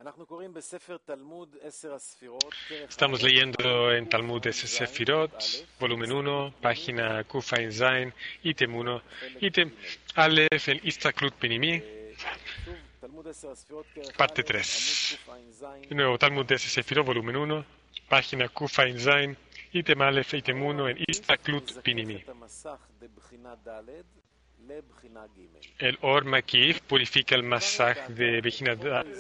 Estamos leyendo en Talmud Sefirot, volumen 1, página Kuf Ayin Zayin, ítem 1, ítem Aleph, el Istaklut Pinimi, parte 3. De nuevo, Talmud Sefirot, volumen 1, página Kuf Ayin Zayin, ítem Aleph, ítem 1, en Istaklut Pinimi. El Or Makif purifica el Masaj de Bejina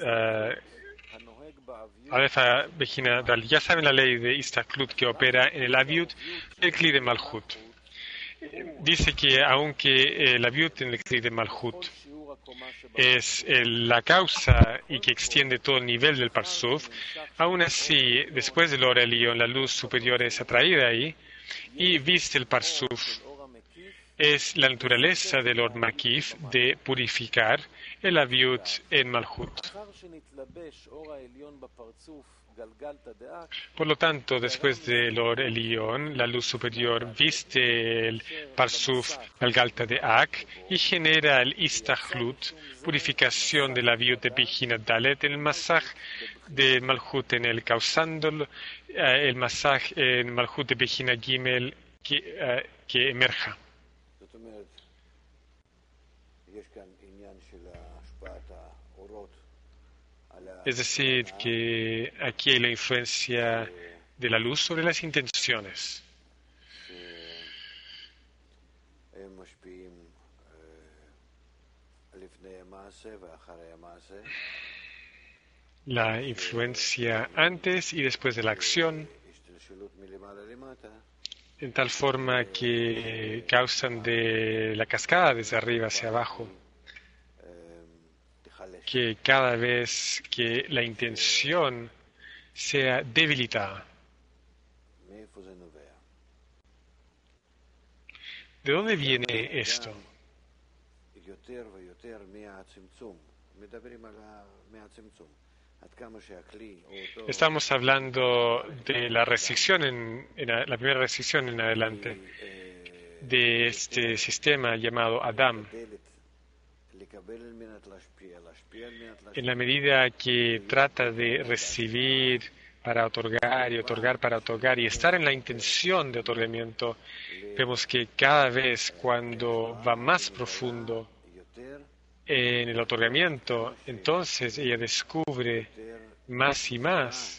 Bejina Dal. Ya saben la ley de Istaklut que opera en el Aviut y el Kli de Malhut. Dice que aunque el Aviut en el Kli de Malhut es la causa y que extiende todo el nivel del Parsuf, aún así, después del Or Elión, la luz superior es atraída ahí y viste el Parsuf. Es la naturaleza del Or Makif de purificar el Aviut en Malhut. Por lo tanto, después del Or Elión, la luz superior viste el Parsuf Galgalta de Ak y genera el Istachlut, purificación del Aviut de Bejina Dalet en el Masaj de Malhut, en el causando el Masaj en Malhut de Bejina Gimel que emerja. Es decir, que aquí hay la influencia de la luz sobre las intenciones. La influencia antes y después de la acción, en tal forma que causan de la cascada desde arriba hacia abajo, que cada vez que la intención sea debilitada. ¿De dónde viene esto? Estamos hablando de la restricción, la primera restricción en adelante, de este sistema llamado Adam. En la medida que trata de recibir para otorgar y otorgar para otorgar y estar en la intención de otorgamiento, vemos que cada vez cuando va más profundo en el otorgamiento, entonces ella descubre más y más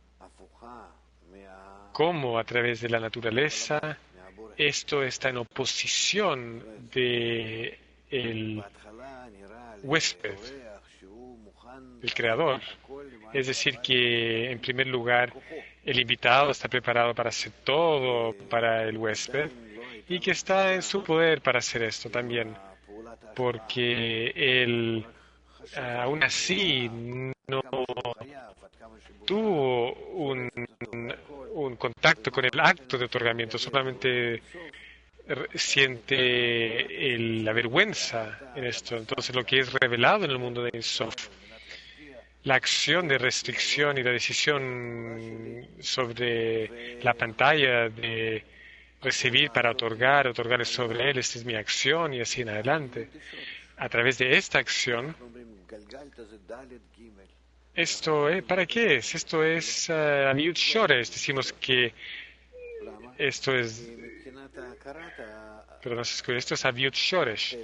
cómo a través de la naturaleza esto está en oposición de el huésped, el creador. Es decir, que en primer lugar el invitado está preparado para hacer todo para el huésped y que está en su poder para hacer esto también, porque él aún así no tuvo un contacto con el acto de otorgamiento, solamente siente la vergüenza en esto. Entonces, lo que es revelado en el mundo de Ein Sof, la acción de restricción y la decisión sobre la pantalla de recibir para otorgar, otorgar sobre él, esta es mi acción y así en adelante. A través de esta acción, esto ¿para qué es? Esto es Aviut Shoresh. Decimos que esto es esto es Aviut Shoresh.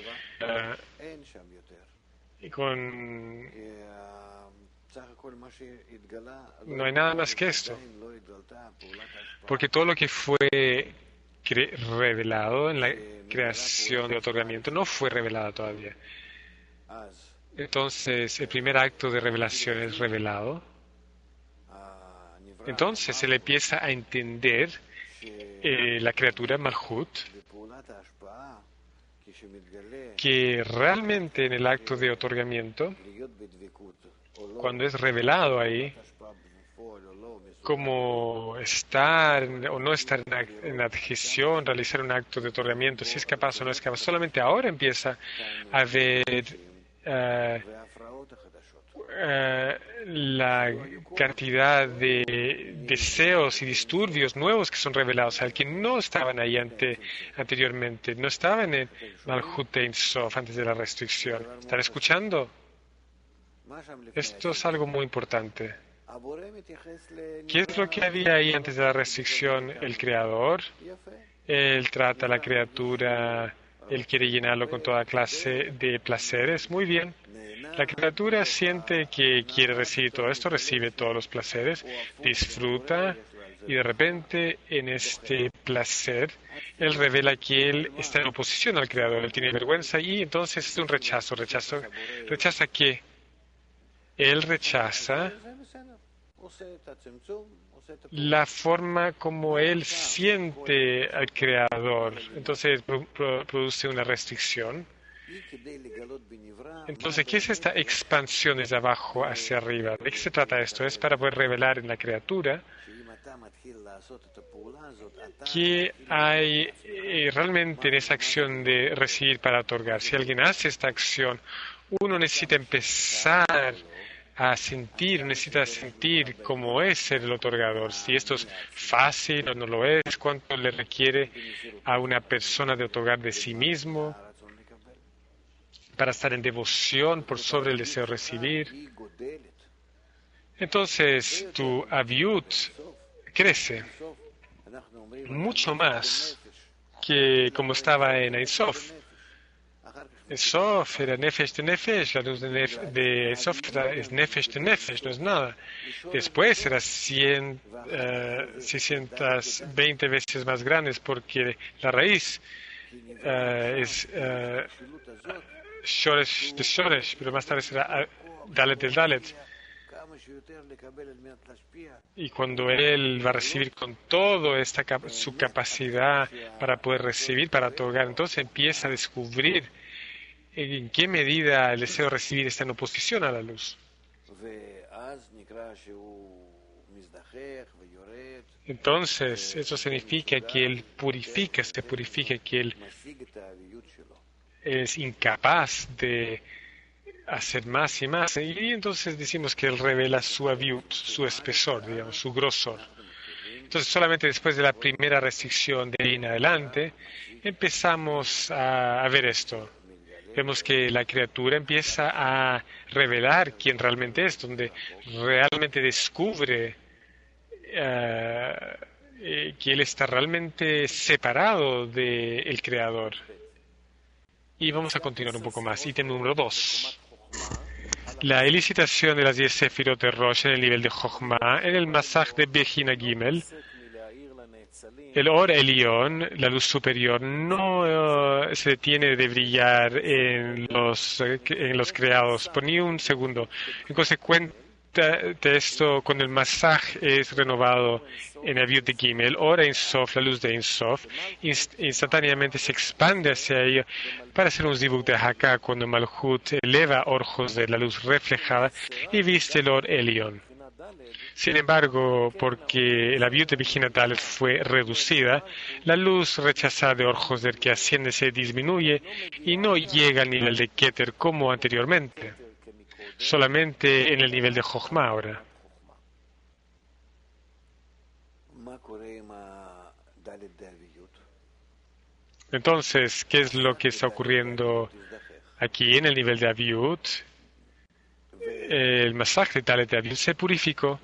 No hay nada más que esto. Porque todo lo que fue revelado en la creación de otorgamiento no fue revelado todavía. Entonces, el primer acto de revelación es revelado. Entonces, se le empieza a entender la criatura Malhut, que realmente en el acto de otorgamiento, cuando es revelado ahí, como estar o no estar en adhesión, realizar un acto de otorgamiento, si es capaz o no es capaz, solamente ahora empieza a ver la cantidad de deseos y disturbios nuevos que son revelados al que no estaban ahí anteriormente, no estaban en Malhut Ein Sof antes de la restricción. ¿Están escuchando? Esto es algo muy importante. ¿Qué es lo que había ahí antes de la restricción? El Creador. Él trata a la criatura, él quiere llenarlo con toda clase de placeres. Muy bien. La criatura siente que quiere recibir todo esto, recibe todos los placeres, disfruta y de repente en este placer él revela que él está en oposición al Creador, él tiene vergüenza y entonces es un rechazo. ¿Rechaza qué? Él rechaza la forma como él siente al Creador. Entonces produce una restricción. Entonces, ¿qué es esta expansión desde abajo hacia arriba? ¿De qué se trata esto? Es para poder revelar en la criatura que hay realmente en esa acción de recibir para otorgar. Si alguien hace esta acción, uno necesita empezar necesita sentir cómo es ser el otorgador, si esto es fácil o no lo es, cuánto le requiere a una persona de otorgar de sí mismo para estar en devoción por sobre el deseo de recibir. Entonces tu aviut crece mucho más que como estaba en Ein Sof. Sof era Nefesh de Nefesh, la luz de Sof es Nefesh de Nefesh, no es nada. Después era 620 veces más grande porque la raíz es Shoresh de Shoresh, pero más tarde será Dalet del Dalet. Y cuando él va a recibir con todo su capacidad para poder recibir, para otorgar, entonces empieza a descubrir en qué medida el deseo de recibir está en oposición a la luz. Entonces, eso significa que él se purifica, que él es incapaz de hacer más y más. Y entonces decimos que él revela su aviut, su espesor, digamos, su grosor. Entonces, solamente después de la primera restricción de ahí en adelante, empezamos a ver esto. Vemos que la criatura empieza a revelar quién realmente es, donde realmente descubre que él está realmente separado del Creador. Y vamos a continuar un poco más. Ítem número 2. La elicitación de las 10 Sefirot de Rosh en el nivel de Jochma, en el Masaj de Bejina Gimel. El Or Elión, la luz superior, no se detiene de brillar en los creados por ni un segundo. En consecuencia de esto, cuando el Masaj es renovado en el Aviut de Gimel, el Or Ein Sof, la luz de Ein Sof, instantáneamente se expande hacia ello para hacer un zibuk de Haká cuando Malhut eleva orjos de la luz reflejada y viste el Or Elión. Sin embargo, porque la Aviut de Bejina Dalet fue reducida, la luz rechazada de orjos del que asciende se disminuye y no llega al nivel de Keter como anteriormente, solamente en el nivel de Jochma ahora. Entonces, ¿qué es lo que está ocurriendo aquí en el nivel de Aviut? El Masaj de Dalet de Aviut se purificó.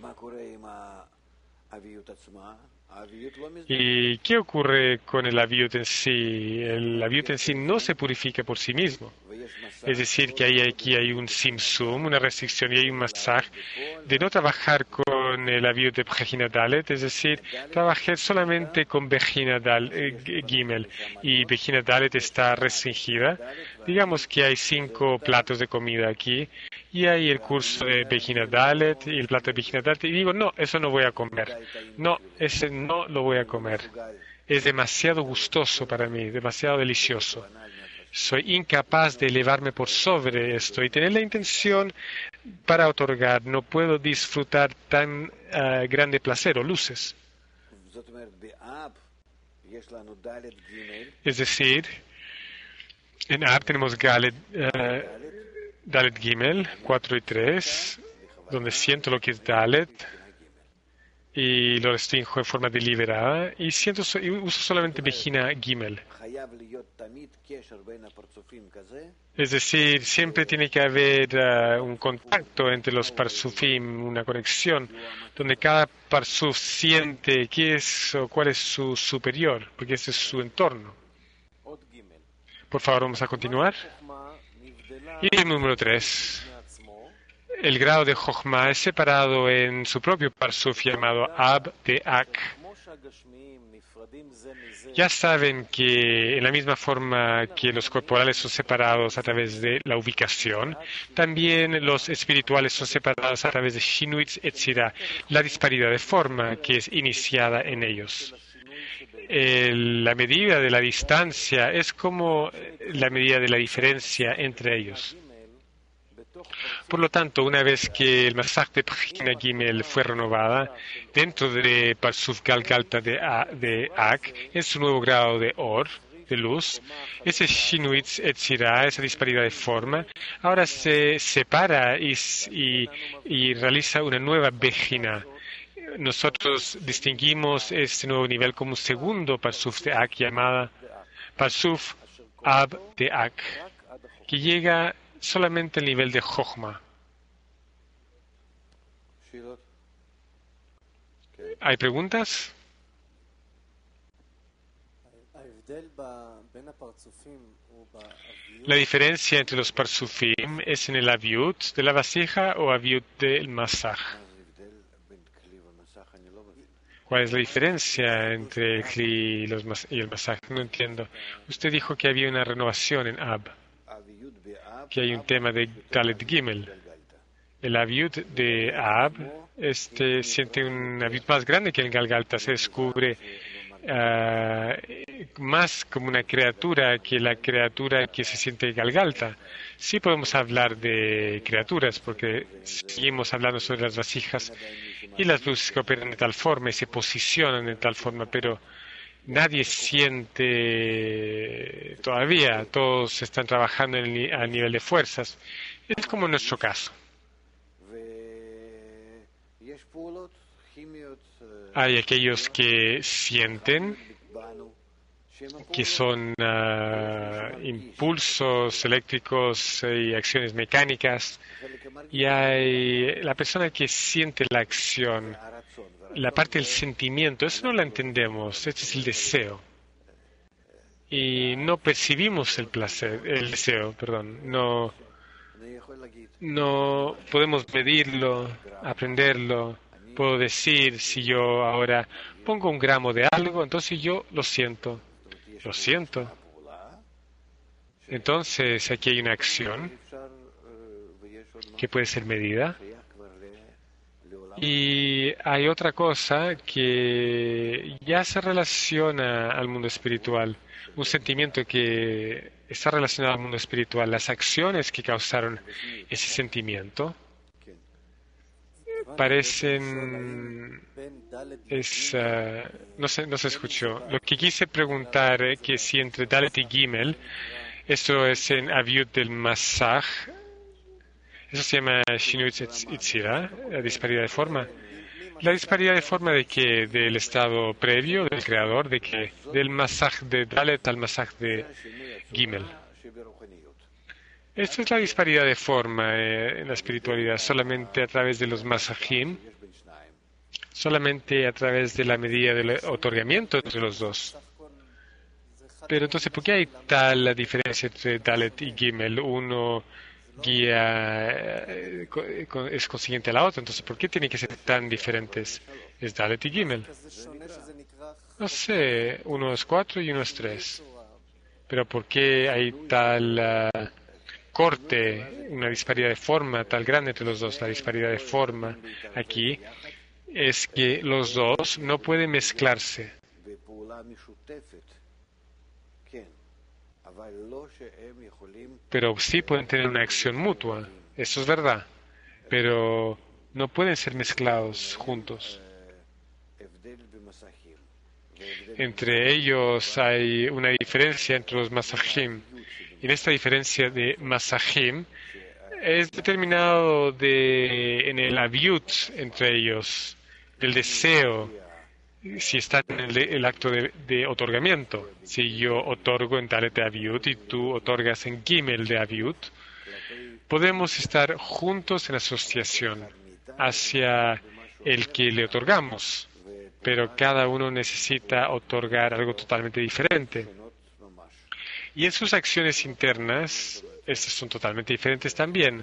¿Y qué ocurre con el Aviut en sí? El Aviut en sí no se purifica por sí mismo. Es decir, que aquí hay un simsum, una restricción, y hay un Masaj de no trabajar con el Aviut de Bejina Dalet, es decir, trabajar solamente con Bejina Gimel, y Bejina Dalet está restringida. Digamos que hay 5 platos de comida aquí, y hay el curso de Bejina Dalet y el plato de Bejina Dalet, y digo, no, eso no voy a comer. No, ese no lo voy a comer. Es demasiado gustoso para mí, demasiado delicioso. Soy incapaz de elevarme por sobre esto y tener la intención para otorgar. No puedo disfrutar tan grande placer o luces. Es decir, en Ab tenemos Dalet Gimel 4 y 3, donde siento lo que es Dalet, y lo restrinjo en forma deliberada y y uso solamente Bejina Gimel. Es decir, siempre tiene que haber un contacto entre los parsufim, una conexión, donde cada parsuf siente qué es o cuál es su superior, porque ese es su entorno. Por favor, vamos a continuar. Y el número 3. El grado de Jochma es separado en su propio parsuf llamado Ab de Ak. Ya saben que en la misma forma que los corporales son separados a través de la ubicación, también los espirituales son separados a través de Shinuitz Etzira, la disparidad de forma que es iniciada en ellos. La medida de la distancia es como la medida de la diferencia entre ellos. Por lo tanto, una vez que el Masach de Bejina Gimel fue renovada, dentro de Parsuf Galgalta de Ak, en su nuevo grado de Or, de luz, ese Shinuitz Etzira, esa disparidad de forma, ahora se separa y realiza una nueva Bejina. Nosotros distinguimos este nuevo nivel como un segundo Parsuf de Ak, llamada Parsuf Ab de Ak, que llega solamente al nivel de Jochma. ¿Hay preguntas? La diferencia entre los parsufim es en el aviut de la vasija o aviut del masaj. ¿Cuál es la diferencia entre el kli y el masaj? No entiendo. Usted dijo que había una renovación en Ab, que hay un tema de Dalet Gimel. El aviut de Ab siente un aviut más grande que el Galgalta, se descubre más como una criatura que la criatura que se siente Galgalta. Sí podemos hablar de criaturas porque seguimos hablando sobre las vasijas y las luces que operan de tal forma y se posicionan de tal forma, pero nadie siente todavía, todos están trabajando a nivel de fuerzas. Es como en nuestro caso. Hay aquellos que sienten, que son impulsos eléctricos y acciones mecánicas, y hay la persona que siente la acción, la parte del sentimiento, eso no la entendemos, este es el deseo. Y no percibimos el deseo, no podemos medirlo, aprenderlo. Puedo decir, si yo ahora pongo 1 gramo de algo, entonces yo lo siento. Entonces aquí hay una acción que puede ser medida. Y hay otra cosa que ya se relaciona al mundo espiritual, un sentimiento que está relacionado al mundo espiritual, las acciones que causaron ese sentimiento parecen no se escuchó. Lo que quise preguntar es que si entre Dalet y Gimel, esto es en Aviut del Masaj, eso se llama Shinuitz Etzira, la disparidad de forma. La disparidad de forma de que del estado previo del creador, de que del Masaj de Dalet al Masaj de Gimel. Esta es la disparidad de forma en la espiritualidad, solamente a través de los masajim, solamente a través de la medida del otorgamiento entre los dos. Pero entonces, ¿por qué hay tal diferencia entre Dalet y Gimel? Uno guía es consiguiente a la otra, entonces, ¿por qué tienen que ser tan diferentes? Es Dalet y Gimel. No sé, uno es 4 y uno es 3. Pero ¿por qué hay tal corte, una disparidad de forma tal grande entre los dos? La disparidad de forma aquí es que los dos no pueden mezclarse. Pero sí pueden tener una acción mutua, eso es verdad, pero no pueden ser mezclados juntos. Entre ellos hay una diferencia entre los masajim. Y en esta diferencia de masajim es determinado en el aviut entre ellos, del deseo, si está en el acto de otorgamiento. Si yo otorgo en Dalet de Aviut y tú otorgas en Gimel de Aviut, podemos estar juntos en asociación hacia el que le otorgamos, pero cada uno necesita otorgar algo totalmente diferente. Y en sus acciones internas, estas son totalmente diferentes también.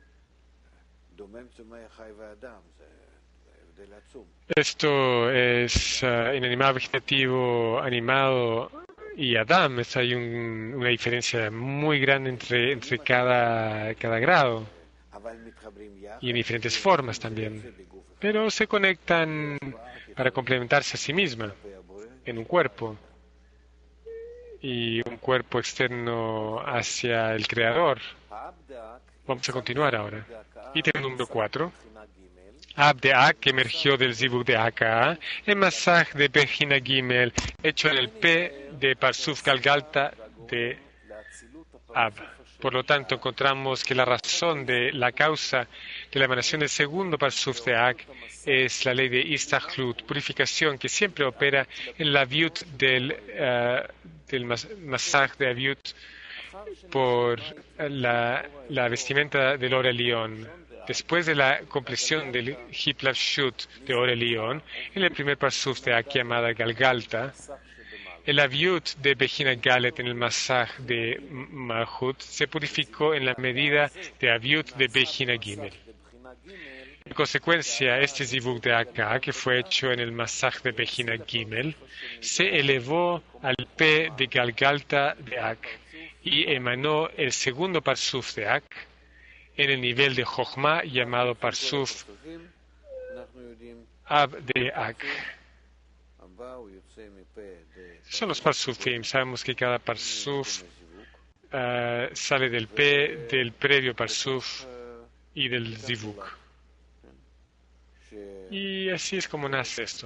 Esto es inanimado, vegetativo, animado y Adam. Hay una diferencia muy grande entre cada grado y en diferentes formas también. Pero se conectan para complementarse a sí misma en un cuerpo y un cuerpo externo hacia el Creador. Vamos a continuar ahora. Ítem número 4. Ab de Ak, que emergió del Zibuk de Aka, el Masaj de Bejina Gimel, hecho en el P de Parsuf Galgalta de Ab. Por lo tanto, encontramos que la razón de la causa de la emanación del segundo Parsuf de Ak es la ley de Istachlut, purificación que siempre opera en la Aviut del Masaj de Aviut por la vestimenta del Orelión. Después de la compleción del Hiplashut de Orelión, en el primer Parsuf de Ak llamada Galgalta, el Aviut de Bejina Galet en el Masaj de Malhut se purificó en la medida de Aviut de Bejina Gimel. En consecuencia, este Zivuk de Ak, que fue hecho en el Masaj de Bejina Gimel, se elevó al P de Galgalta de Ak y emanó el segundo Parsuf de Ak en el nivel de Jochma llamado Parsuf Ab de Ak. Son los Parsufim. Sabemos que cada Parsuf sale del P, del previo Parsuf y del Zivuk. Y así es como nace esto.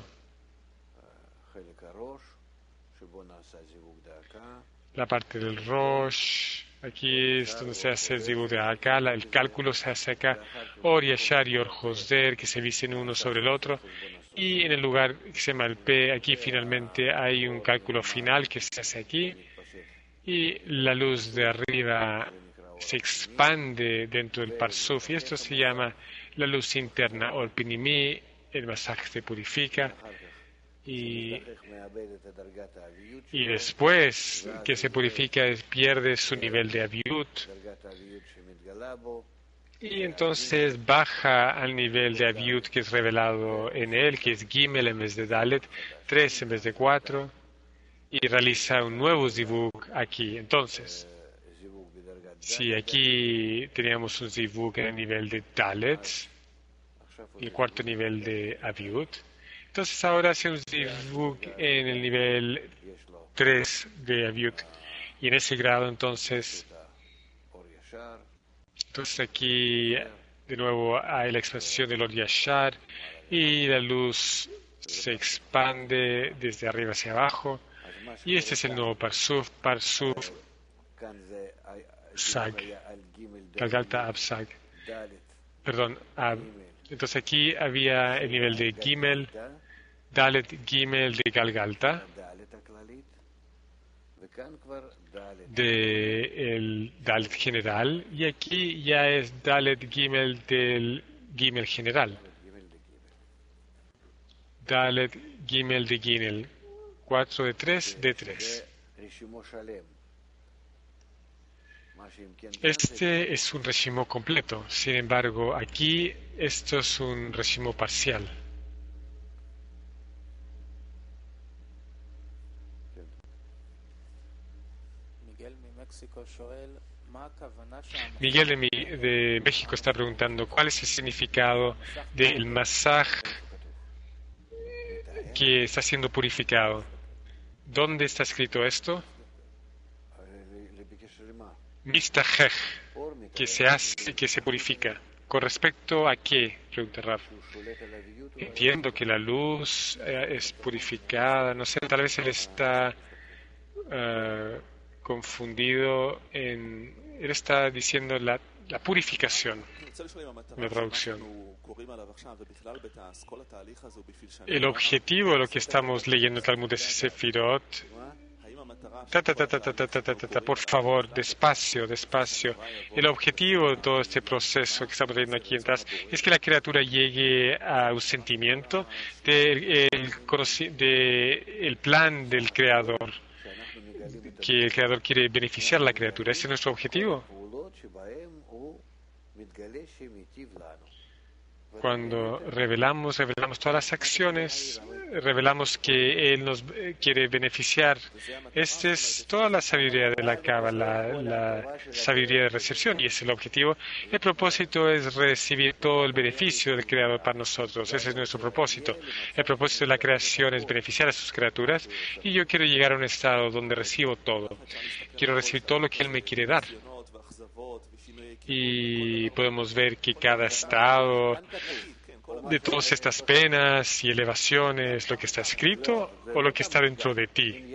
La parte del Rosh, aquí es donde se hace el Zivuk de acá, el cálculo se hace acá, Or Yashar y Or Hosder, que se visten uno sobre el otro, y en el lugar que se llama el P, aquí finalmente hay un cálculo final que se hace aquí, y la luz de arriba se expande dentro del Parsuf, y esto se llama la luz interna, o el Pinimi, el masaje se purifica, y después que se purifica pierde su nivel de Aviut y entonces baja al nivel de Aviut que es revelado en él, que es Gimel en vez de Dalet, 3 en vez de 4 y realiza un nuevo Zivuk aquí. Entonces, si aquí teníamos un Zivuk en el nivel de Dalet, el cuarto nivel de Aviut, entonces ahora hace un Zivuk en el nivel 3 de Aviut. Y en ese grado entonces aquí de nuevo hay la expansión del Or Yashar y la luz se expande desde arriba hacia abajo. Y este es el nuevo Parsuf Sag, Galgalta Ab Sag. Perdón, Ab. Entonces aquí había el nivel de Gimel, Dalet Gimel de Galgalta, del Dalet general, y aquí ya es Dalet Gimel del Gimel general. Dalet Gimel de Gimel, 4 de 3 de 3. Este es un reshimo completo, sin embargo, aquí esto es un reshimo parcial. Miguel de México está preguntando cuál es el significado del masaj que está siendo purificado. ¿Dónde está escrito esto? Mistahej, que se hace, que se purifica. ¿Con respecto a qué? Pregunta Raf. Entiendo que la luz es purificada, no sé, tal vez él está confundido él está diciendo la purificación, la traducción. El objetivo de lo que estamos leyendo en el Talmud de Sefirot, por favor, despacio, despacio. El objetivo de todo este proceso que estamos leyendo aquí atrás es que la criatura llegue a un sentimiento del plan del Creador, que el Creador quiere beneficiar a la criatura. Ese es nuestro objetivo. Cuando revelamos todas las acciones, revelamos que Él nos quiere beneficiar. Esta es toda la sabiduría de la Cábala, la sabiduría de recepción, y ese es el objetivo. El propósito es recibir todo el beneficio del Creador para nosotros. Ese es nuestro propósito. El propósito de la creación es beneficiar a sus criaturas, y yo quiero llegar a un estado donde recibo todo. Quiero recibir todo lo que Él me quiere dar. Y podemos ver que cada estado de todas estas penas y elevaciones, lo que está escrito o lo que está dentro de ti.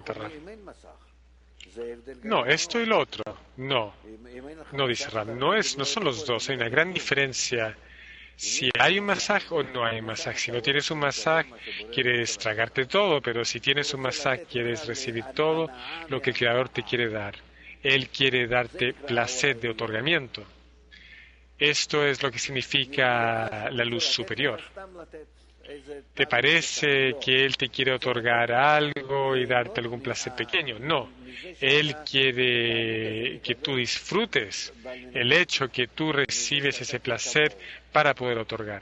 No, esto y lo otro. No, dice Ram. No son los dos. Hay una gran diferencia. Si hay un masaje o no hay un masaje. Si no tienes un masaje, quieres tragarte todo, pero si tienes un masaje, quieres recibir todo lo que el Creador te quiere dar. Él quiere darte placer de otorgamiento. Esto es lo que significa la luz superior. ¿Te parece que Él te quiere otorgar algo y darte algún placer pequeño? No. Él quiere que tú disfrutes el hecho que tú recibes ese placer para poder otorgar.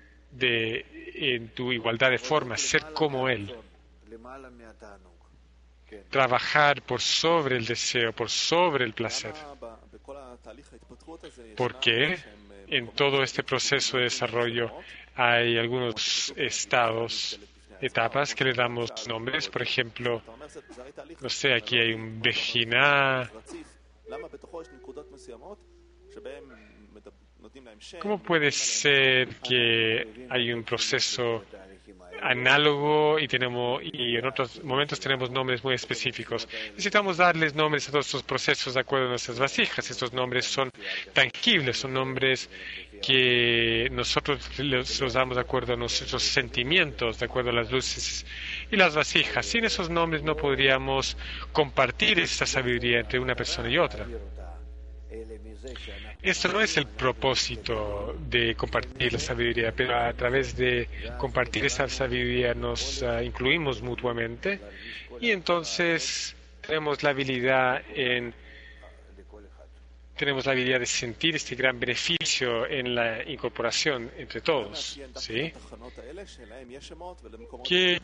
En tu igualdad de formas, ser como Él. Trabajar por sobre el deseo, por sobre el placer. Porque en todo este proceso de desarrollo hay algunos etapas que le damos nombres. Por ejemplo, no sé, aquí hay un Bejiná. ¿Cómo puede ser que hay un proceso análogo y en otros momentos tenemos nombres muy específicos? Necesitamos darles nombres a todos estos procesos de acuerdo a nuestras vasijas. Estos nombres son tangibles, son nombres que nosotros los damos de acuerdo a nuestros sentimientos, de acuerdo a las luces y las vasijas. Sin esos nombres no podríamos compartir esta sabiduría entre una persona y otra. Esto no es el propósito de compartir la sabiduría, pero a través de compartir esa sabiduría nos incluimos mutuamente y entonces tenemos la habilidad de sentir este gran beneficio en la incorporación entre todos. ¿Sí? ¿Qué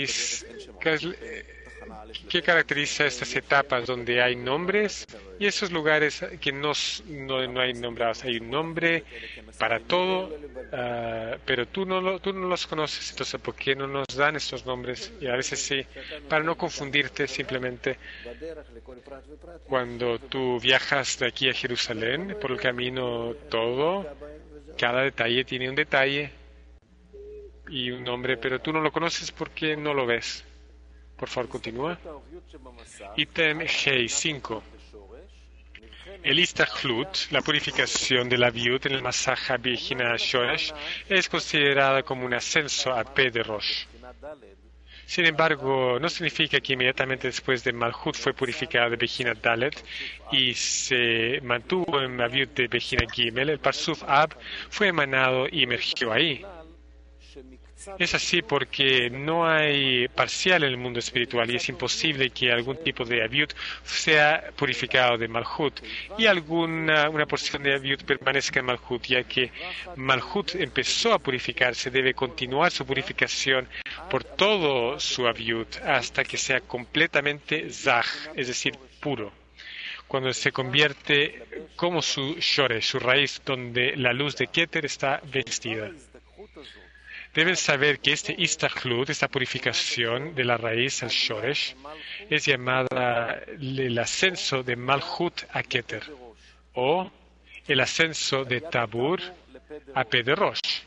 caracteriza estas etapas donde hay nombres y esos lugares que no hay nombrados? Hay un nombre para todo, pero tú no los conoces. Entonces, ¿por qué no nos dan estos nombres? Y a veces sí, para no confundirte simplemente. Cuando tú viajas de aquí a Jerusalén, por el camino cada detalle tiene un detalle y un nombre, pero tú no lo conoces porque no lo ves. Por favor, continúa. Ítem Hei 5. El Istachlut, la purificación de la viud en el Masaja Bejina Shoresh, es considerada como un ascenso a P de Rosh. Sin embargo, no significa que inmediatamente después de Malhut fue purificada de Bejina Dalet y se mantuvo en la viud de Bejina Gimel. El Parsuf Ab fue emanado y emergió ahí. Es así porque no hay parcial en el mundo espiritual y es imposible que algún tipo de aviud sea purificado de Malhut y una porción de aviud permanezca en Malhut, ya que Malhut empezó a purificarse, debe continuar su purificación por todo su aviud hasta que sea completamente zah, es decir, puro. Cuando se convierte como su shoresh, su raíz, donde la luz de Keter está vestida. Deben saber que este istachlut, esta purificación de la raíz al shoresh, es llamada el ascenso de Malhut a Keter, o el ascenso de Tabur a P de Rosh.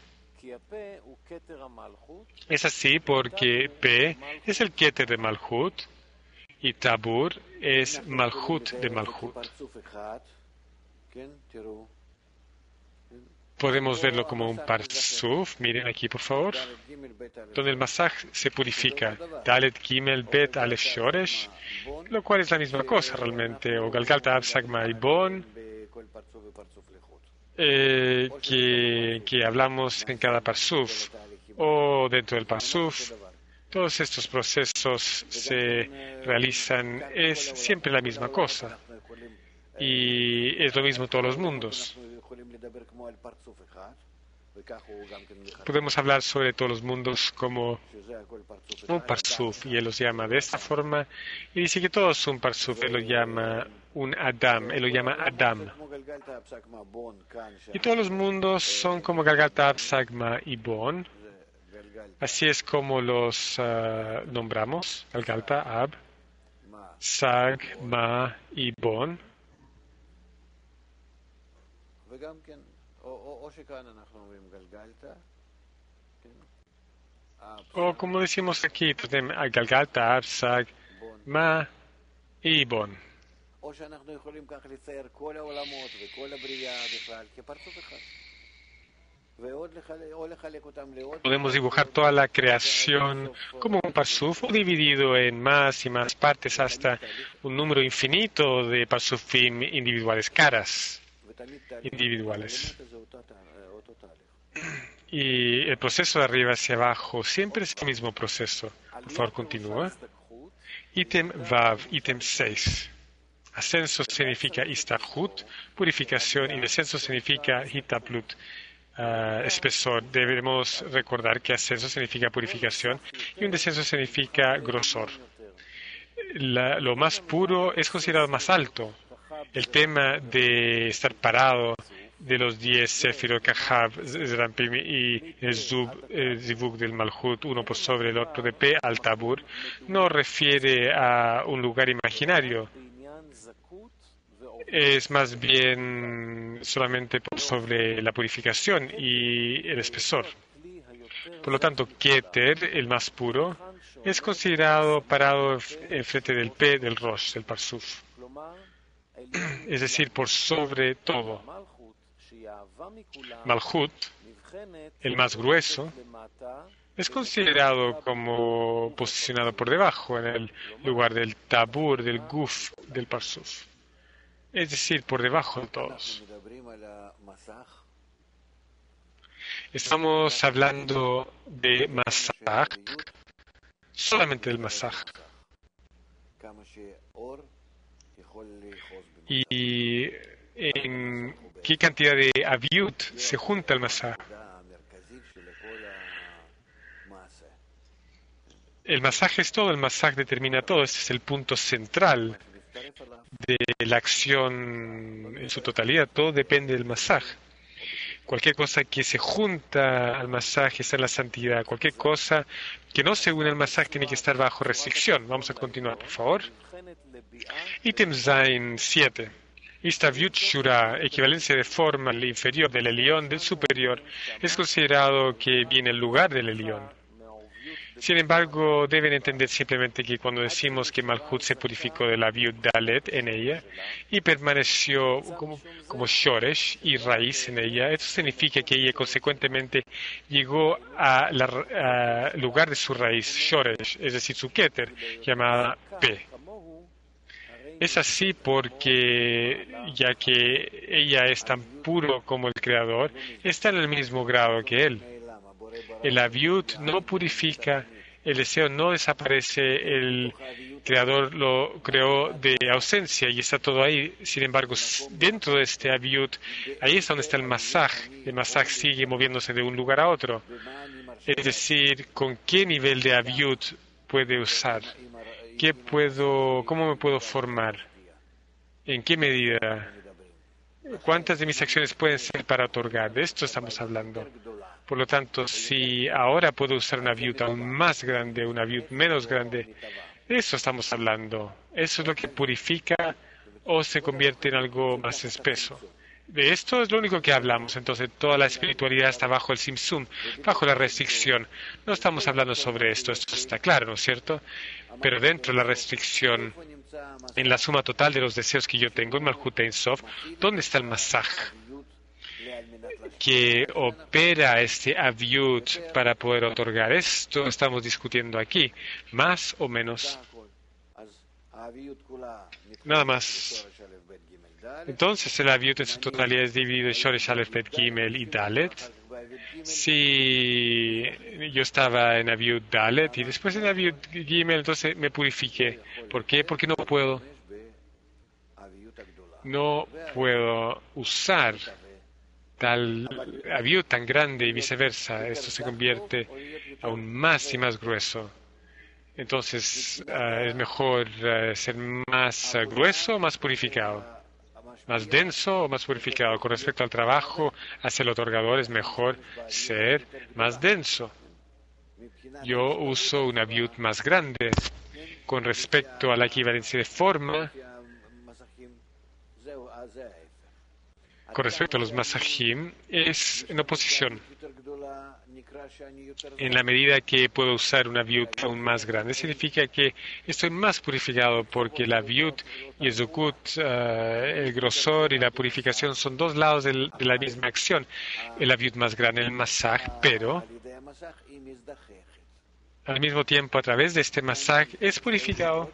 Es así porque P es el Keter de Malhut y Tabur es Malhut de Malhut. Podemos verlo como un parsuf. Miren aquí, por favor, donde el masaj se purifica. Dalet, Gimel, Bet, Aleph, Shoresh, lo cual es la misma cosa realmente. O Galgalta, Ab, Sagma y Bon, que hablamos en cada parsuf o dentro del parsuf. Todos estos procesos se realizan, es siempre la misma cosa. Y es lo mismo en todos los mundos. Podemos hablar sobre todos los mundos como un parsuf, y él los llama de esta forma, y dice que todos son parsuf, él lo llama un Adam, él lo llama Adam. Y todos los mundos son como Galgalta, Ab, Sagma y Bon. Así es como los nombramos, Galgalta, Ab, Sag, Ma y Bon. O como decimos aquí, tenemos Galgalta, Ab, Sag, Ma y Bon. Podemos dibujar toda la creación como un parsuf, o dividido en más y más partes hasta un número infinito de parsufim individuales, caras individuales. Y el proceso de arriba hacia abajo siempre es el mismo proceso. Por favor, continúa. Ítem Vav, ítem 6. Ascenso significa Istahut, purificación, y descenso significa Hitaplut, espesor. Debemos recordar que ascenso significa purificación y un descenso significa grosor. Lo más puro es considerado más alto. El tema de estar parado de los 10 Sefirot, Kahab, Zerampim y el Zivug del Malhut, uno por sobre el otro de P al Tabur, no refiere a un lugar imaginario. Es más bien solamente por sobre la purificación y el espesor. Por lo tanto, Keter, el más puro, es considerado parado enfrente del P del Rosh, del Parsuf. Es decir, por sobre todo. Malhut, el más grueso, es considerado como posicionado por debajo, en el lugar del Tabur, del Guf, del Parsuf. Es decir, por debajo de todos. Estamos hablando de masaj, solamente del masaj. Y en qué cantidad de aviut se junta el masaj. El masaje es todo, el masaj determina todo. Este es el punto central de la acción en su totalidad. Todo depende del masaj. Cualquier cosa que se junta al masaje está en la santidad. Cualquier cosa que no se une al masaje tiene que estar bajo restricción. Vamos a continuar, por favor. Ítem Zain 7. Istavyut Shura, equivalencia de forma al inferior del Elión del superior, es considerado que viene el lugar del Elión. Sin embargo, deben entender simplemente que cuando decimos que Malhut se purificó de la Viud Dalet en ella y permaneció como Shoresh y raíz en ella, esto significa que ella consecuentemente llegó al lugar de su raíz, Shoresh, es decir, su Keter, llamada P. Es así porque, ya que ella es tan puro como el Creador, está en el mismo grado que Él. El Aviut no purifica, el deseo no desaparece, el Creador lo creó de ausencia y está todo ahí. Sin embargo, dentro de este Aviut, ahí es donde está el masaj. El masaj sigue moviéndose de un lugar a otro. Es decir, ¿con qué nivel de Aviut puede usar? ¿Cómo me puedo formar? ¿En qué medida? ¿Cuántas de mis acciones pueden ser para otorgar? De esto estamos hablando. Por lo tanto, si ahora puedo usar una viut aún más grande, una viut menos grande, de eso estamos hablando. Eso es lo que purifica o se convierte en algo más espeso. De esto es lo único que hablamos. Entonces, toda la espiritualidad está bajo el simsum, bajo la restricción. No estamos hablando sobre esto está claro, ¿no es cierto? Pero dentro de la restricción, en la suma total de los deseos que yo tengo en Malhut Ein Sof, ¿dónde está el Masaj que opera este Aviut para poder otorgar? Esto estamos discutiendo aquí, más o menos. Nada más. Entonces el Aviut en su totalidad es dividido en Shoresh Aleph Bet Gimel y Dalet. Si yo estaba en Aviut Dalet y después en Aviut Gimel, entonces me purifiqué. ¿Por qué? Porque no puedo usar tal Aviut tan grande y viceversa. Esto se convierte aún más y más grueso. Entonces es mejor ser más grueso o más purificado. Más denso o más purificado. Con respecto al trabajo hacia el otorgador es mejor ser más denso. Yo uso un Aviut más grande. Con respecto a la equivalencia de forma, con respecto a los masajim, es en oposición. En la medida que puedo usar una Aviut aún más grande, significa que estoy más purificado, porque la Aviut y el Zukut, el grosor y la purificación son dos lados de la misma acción. El Aviut más grande, el masaj, pero al mismo tiempo a través de este masaj es purificado.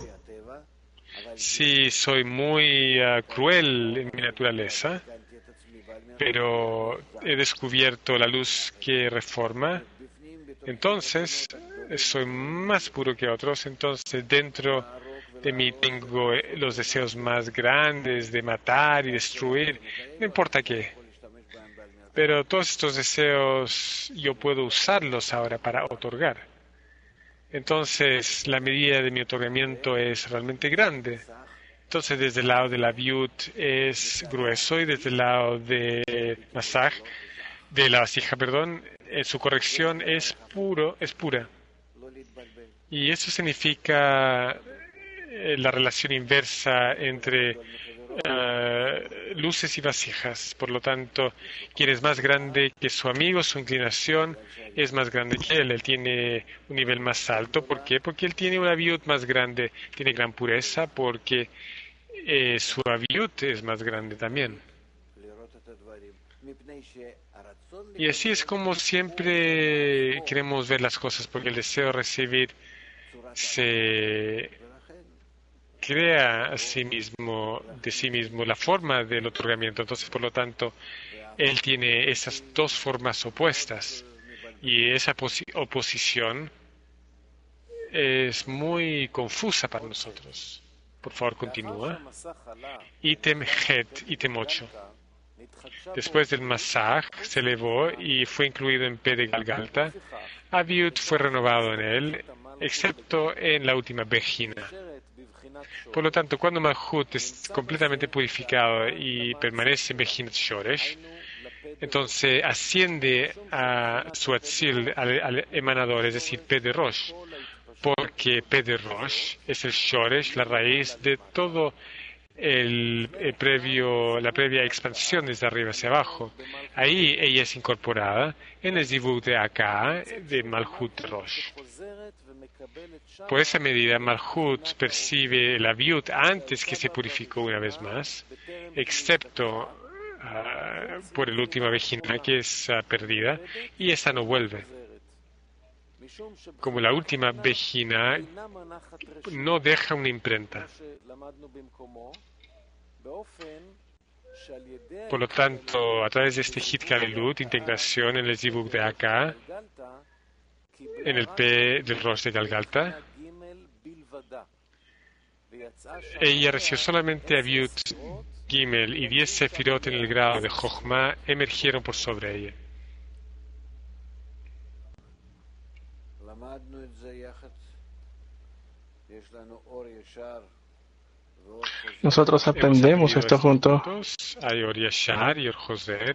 Si soy muy cruel en mi naturaleza, pero he descubierto la luz que reforma, entonces soy más puro que otros. Entonces dentro de mí tengo los deseos más grandes de matar y destruir, no importa qué. Pero todos estos deseos yo puedo usarlos ahora para otorgar. Entonces la medida de mi otorgamiento es realmente grande. Entonces desde el lado de la Aviut es grueso y desde el lado de Masaj, de la vasija, perdón, su corrección es pura. Y eso significa la relación inversa entre luces y vasijas. Por lo tanto, quien es más grande que su amigo, su inclinación es más grande que él. Él tiene un nivel más alto. ¿Por qué? Porque él tiene una Aviut más grande, tiene gran pureza, porque su Aviut es más grande también. Y así es como siempre queremos ver las cosas, porque el deseo de recibir se crea a sí mismo, de sí mismo, la forma del otorgamiento. Entonces, por lo tanto, él tiene esas dos formas opuestas. Y esa oposición es muy confusa para nosotros. Por favor, continúa. Ítem Het, ítem 8. Después del Masaj se elevó y fue incluido en P de Galgalta. Aviut fue renovado en él, excepto en la última Bejina. Por lo tanto, cuando Malhut es completamente purificado y permanece en Bejinat Shoresh, entonces asciende a su Atzil, al emanador, es decir, P de Rosh, porque P de Rosh es el Shoresh, la raíz de todo la previa expansión desde arriba hacia abajo. Ahí ella es incorporada en el Zivug de acá, de Malhut Rosh. Por esa medida, Malhut percibe el Aviut antes que se purificó una vez más, excepto por el última Vejina que es perdida, y esta no vuelve. Como la última Vejina no deja una imprenta. Por lo tanto, a través de este Hit Kalelut, integración en el Zivug de acá, en el P del Rosh de Galgalta, ella recibió solamente Aviut Gimel y 10 Sefirot en el grado de Jochma emergieron por sobre ella. Nosotros aprendemos esto juntos hay Or Yashar y Or Joser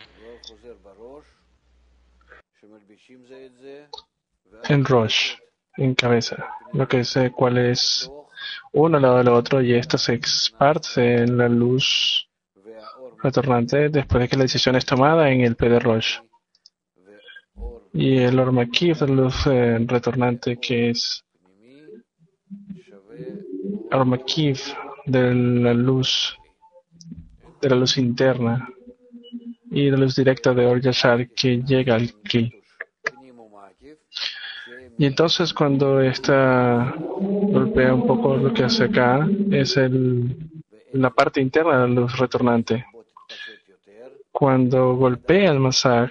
en Rosh, en cabeza, lo que sé cuál es uno al lado del otro, y esto se esparce en la luz retornante después de que la decisión es tomada en el P de Rosh. Y el Or Makif, la luz retornante, que es Armakiv de la luz interna y la luz directa de Or Yashar que llega al Kli. Y entonces cuando esta golpea un poco lo que hace acá, es la parte interna de la luz retornante. Cuando golpea el masaj,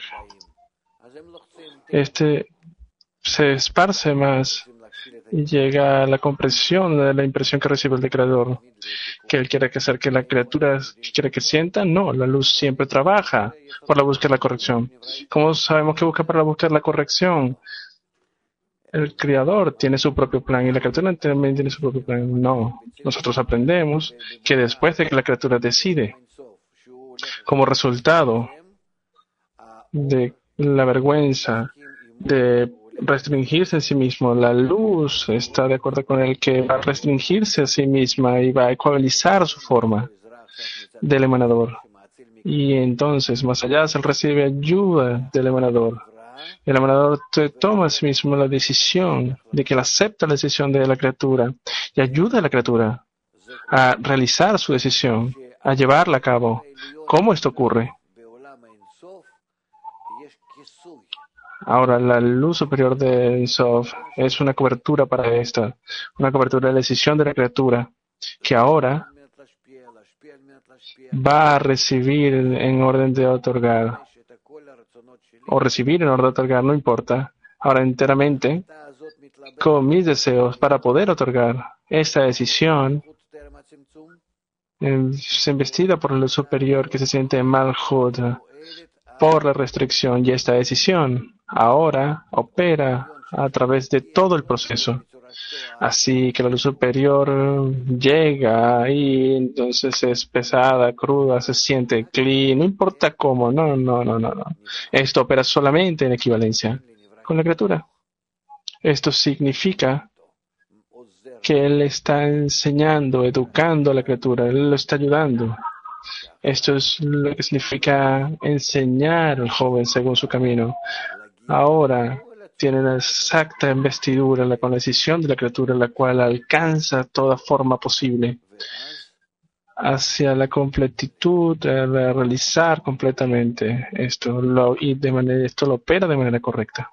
este se esparce más y llega a la comprensión de la impresión que recibe el creador. Que él quiere hacer que la criatura quiere que sienta, no, la luz siempre trabaja por la búsqueda de la corrección. ¿Cómo sabemos que busca para la búsqueda de la corrección? El creador tiene su propio plan y la criatura también tiene su propio plan. No, nosotros aprendemos que después de que la criatura decide, como resultado de la vergüenza, de restringirse a sí mismo, la luz está de acuerdo con él que va a restringirse a sí misma y va a ecualizar su forma del emanador. Y entonces, más allá, se recibe ayuda del emanador. El emanador toma a sí mismo la decisión de que él acepta la decisión de la criatura y ayuda a la criatura a realizar su decisión, a llevarla a cabo. ¿Cómo esto ocurre? Ahora, la luz superior de Ensof es una cobertura para esta, una cobertura de la decisión de la criatura, que ahora va a recibir en orden de otorgar, o recibir en orden de otorgar, no importa, ahora enteramente, con mis deseos para poder otorgar esta decisión, se investiga por la luz superior que se siente en Malhut por la restricción y esta decisión ahora opera a través de todo el proceso. Así que la luz superior llega y entonces es pesada, cruda, se siente clean, no importa cómo, no. Esto opera solamente en equivalencia con la criatura. Esto significa que él está enseñando, educando a la criatura, él lo está ayudando. Esto es lo que significa enseñar al joven según su camino. Ahora tiene la exacta investidura con la decisión de la criatura, la cual alcanza toda forma posible hacia la completitud de realizar completamente esto, esto lo opera de manera correcta.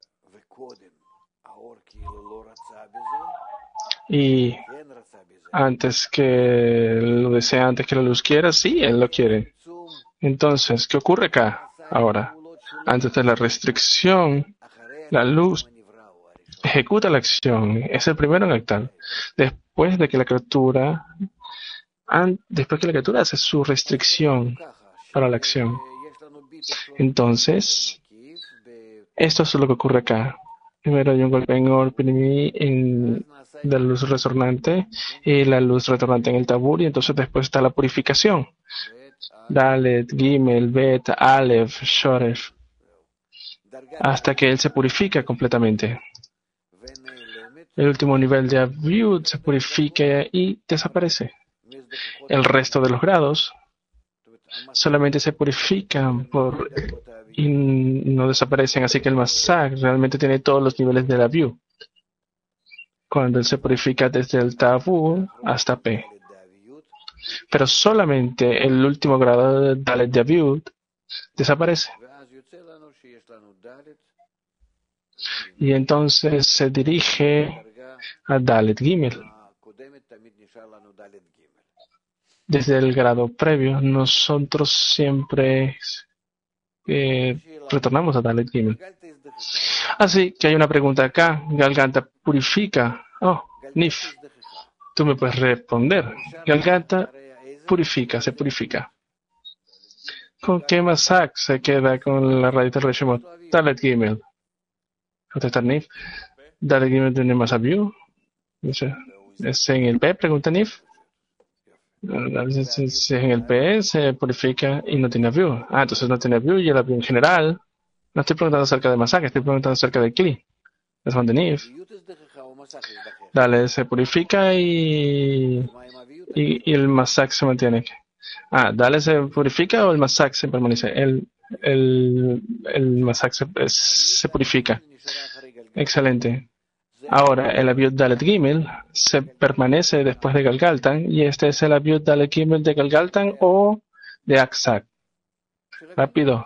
Y antes que lo desea, antes que la luz quiera, sí, él lo quiere. Entonces, ¿qué ocurre acá ahora? Antes de la restricción, la luz ejecuta la acción, es el primero en actuar. Después que la criatura hace su restricción para la acción. Entonces, esto es lo que ocurre acá. Primero hay un golpe en Orpinimi de la luz resonante y la luz retornante en el tabur, y entonces después está la purificación. Dalet, Gimel, Bet, Aleph, Shoref, hasta que él se purifica completamente. El último nivel de Aviud se purifica y desaparece. El resto de los grados solamente se purifican y no desaparecen, así que el Masak realmente tiene todos los niveles de la Aviud. Cuando él se purifica desde el Tabur hasta P. Pero solamente el último grado de Dalet de Aviud desaparece. Y entonces se dirige a Dalet Gimel. Desde el grado previo, nosotros siempre retornamos a Dalet Gimel. Así que hay una pregunta acá. Galganta purifica. Oh, Nif, tú me puedes responder. Galganta se purifica. ¿Con qué Masak se queda con la raíz del Reshimot? Dalet Gimel. Contestar Nif. Dalet Gimel tiene más Aviud. ¿Es en el P? Pregunta Nif. Si en el P se purifica y no tiene Aviud. Entonces no tiene Aviud y el Aviud en general. No estoy preguntando acerca de Masak, estoy preguntando acerca de Kli. Responde Nif. Dale, se purifica y el Masak se mantiene. Dale se purifica o el Masak se permanece. El Masak se purifica. Excelente. Ahora, el Abiud Dalet Gimel se permanece después de Galgaltan, y este es el Abiud Dalet Gimel de Galgaltan o de Aksak. Rápido.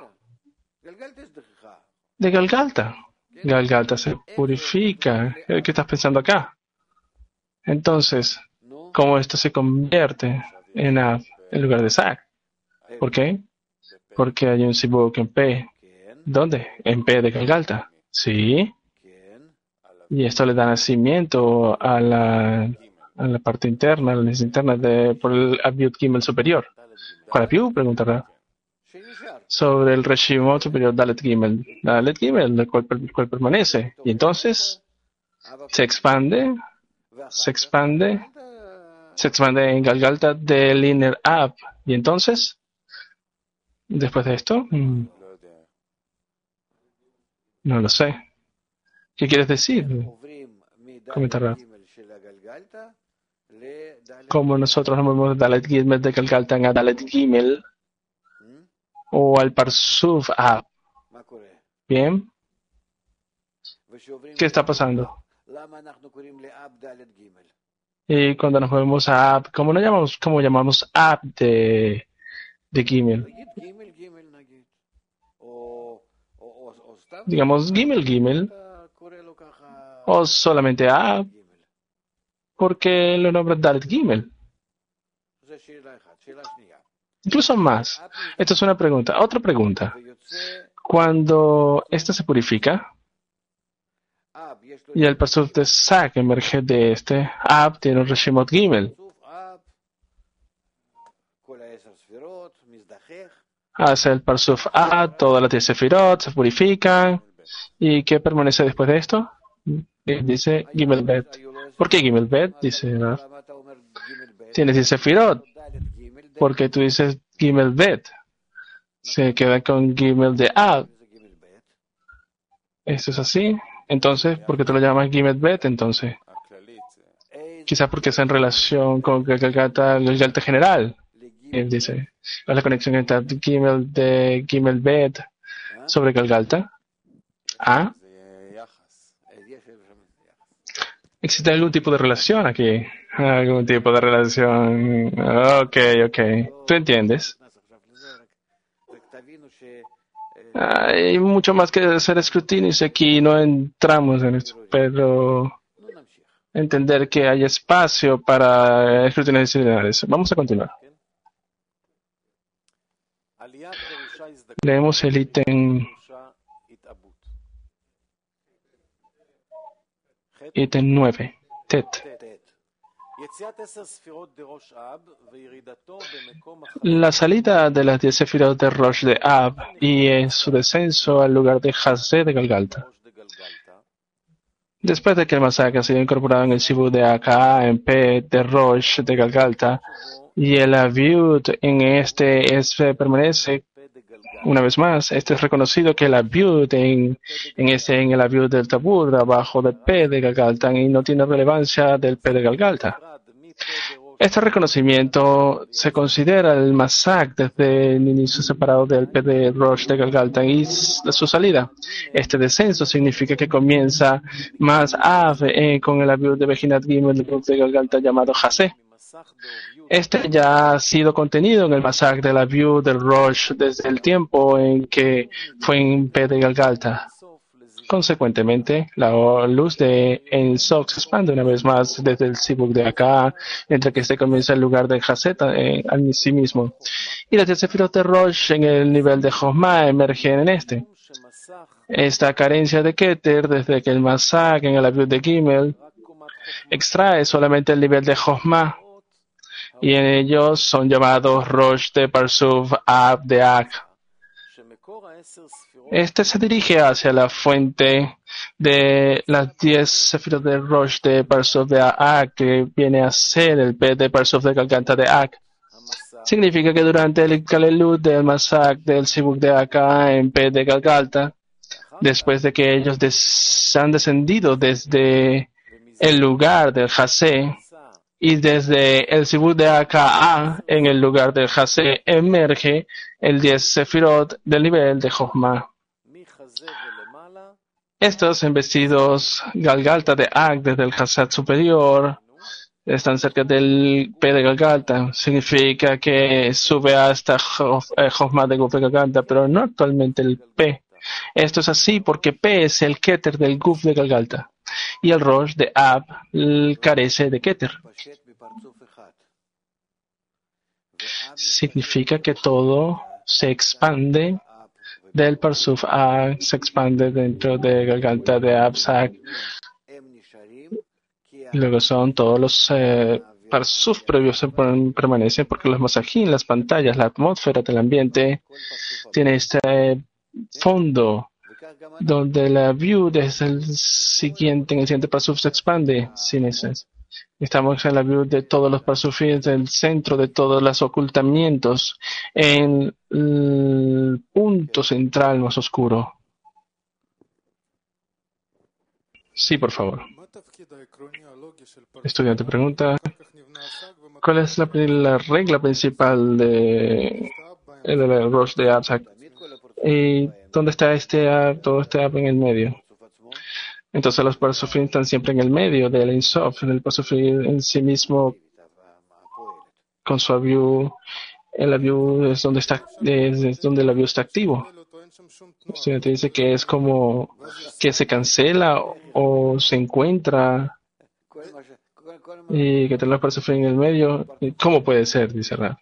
De Galgalta. Galgalta se purifica. ¿Qué estás pensando acá? Entonces, ¿cómo esto se convierte en Ab en lugar de Sak? ¿Por qué? Porque hay un Sibuk en P. ¿Dónde? En P de Galgalta. Sí. Y esto le da nacimiento a la parte interna, a la necesidad interna por el Abiud Gimel superior. ¿Cuál Abiud? Preguntará. Sobre el Reshimot superior Dalet Gimel. Dalet Gimel, el cual permanece. Y entonces se expande en Galgalta del Inner Ab. Y entonces, después de esto, no lo sé. ¿Qué quieres decir? Comentará. Como nosotros nos movemos de Dalet Gimel de Galgalta a Dalet Gimel o al Parsuf Ab. Bien. ¿Qué está pasando? Y cuando nos movemos a Ab, ¿cómo llamamos Ab de Gimel? Digamos Gimel, o solamente Ab, porque lo nombran Dalet Gimel. Incluso más. Esto es una pregunta. Otra pregunta. Cuando esta se purifica y el Parsuf de Sak emerge de este, Ab tiene un Reshimot Gimel. Hace el Parsuf Ab, todas las 10 Sefirot se purifican. ¿Y qué permanece después de esto? Dice Gimel Bet. ¿Por qué Gimel Bet? Dice Rav. Tienes 10 Sefirot. Porque tú dices Gimel Bet. Se queda con Gimel de Ab. ¿Esto es así? Entonces, ¿por qué tú lo llamas Gimel Bet? Entonces, quizás porque es en relación con Galgalta general. Él dice, ¿cuál es la conexión entre Gimel Bet sobre Galgalta? ¿Ah? ¿Existe algún tipo de relación aquí? Algún tipo de relación. Ok. ¿Tú entiendes? Hay mucho más que hacer escrutinio aquí, no entramos en esto, pero entender que hay espacio para escrutinios disciplinares. Vamos a continuar. Leemos el ítem 9, Tet. La salida de las 10 Sefirot de Rosh de Ab y su descenso al lugar de Hazé de Galgalta. Después de que el Masak ha sido incorporado en el Sibuk de Aka en P de Rosh de Galgalta y el Abiud en permanece una vez más, este es reconocido que el Abiud en el Abiud del Tabur abajo del P de Galgalta y no tiene relevancia del P de Galgalta. Este reconocimiento se considera el Masak desde el inicio separado del P de Rosh de Galgalta y su salida. Este descenso significa que comienza más Ave con el Abiud de Bejinat Gimel de Galgalta llamado Hazé. Este ya ha sido contenido en el Masak del Abiud del Rosh desde el tiempo en que fue en P de Galgalta. Consecuentemente, la luz de En Sof se expande una vez más desde el Sibuk de acá, entre que este comienza el lugar de Hazeta en sí mismo. Y las 10 Sefirot de Rosh en el nivel de Josma emergen en este. Esta carencia de Keter, desde que el Masak en el Abiud de Gimel extrae solamente el nivel de Josma, y en ellos son llamados Rosh de Parsuf Ab de Ak. Este se dirige hacia la fuente de las 10 Sefirot de Rosh de Parsuf de Ak, que viene a ser el P de Parsuf de Galgalta de Ak. Significa que durante el Kalelut del Masak del Sibuk de Aka en P de Galgalta, después de que ellos han descendido desde el lugar del Hazé, y desde el Sibuk de Aka en el lugar del Hazé emerge el 10 Sefirot del nivel de Jochma. Estos embestidos Galgalta de Ag desde el Hassad superior están cerca del P de Galgalta. Significa que sube hasta Jochma de Guf de Galgalta, pero no actualmente el P. Esto es así porque P es el Keter del Guf de Galgalta. Y el Rosh de Ab carece de Keter. Significa que todo se expande del Parsuf A, se expande dentro de Galgalta de Absak. Luego son todos los Parsuf previos permanecen porque los masajín, las pantallas, la atmósfera del ambiente tiene este fondo donde la view desde el siguiente Parsuf se expande sin eso. Estamos en la view de todos los Parsufim, del centro de todos los ocultamientos, en el punto central más oscuro. Sí, por favor. Estudiante pregunta, ¿cuál es la regla principal de el Rosh de Absak? ¿Y dónde está todo este Ab en el medio? Entonces los Parsufim están siempre en el medio del Ein Sof, en el Parsufim en sí mismo, con su view, en la view es donde la view está activo. El estudiante dice que es como que se cancela o se encuentra y que tener los Parsufim en el medio. ¿Cómo puede ser? Dice Rab.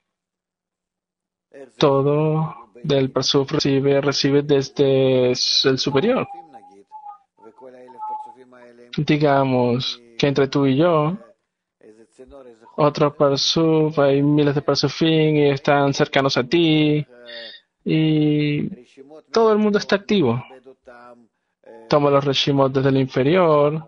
Todo del Parsuf recibe desde el superior. Digamos que entre tú y yo, otro Parsuf, hay miles de Parsufim y están cercanos a ti y todo el mundo está activo. Toma los Reshimot desde el inferior,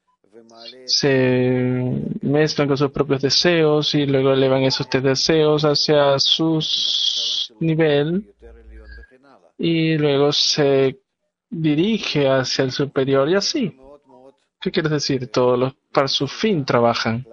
se mezclan con sus propios deseos y luego elevan esos deseos hacia su nivel y luego se dirige hacia el superior y así. ¿Qué quieres decir? Todos los Parsufim trabajan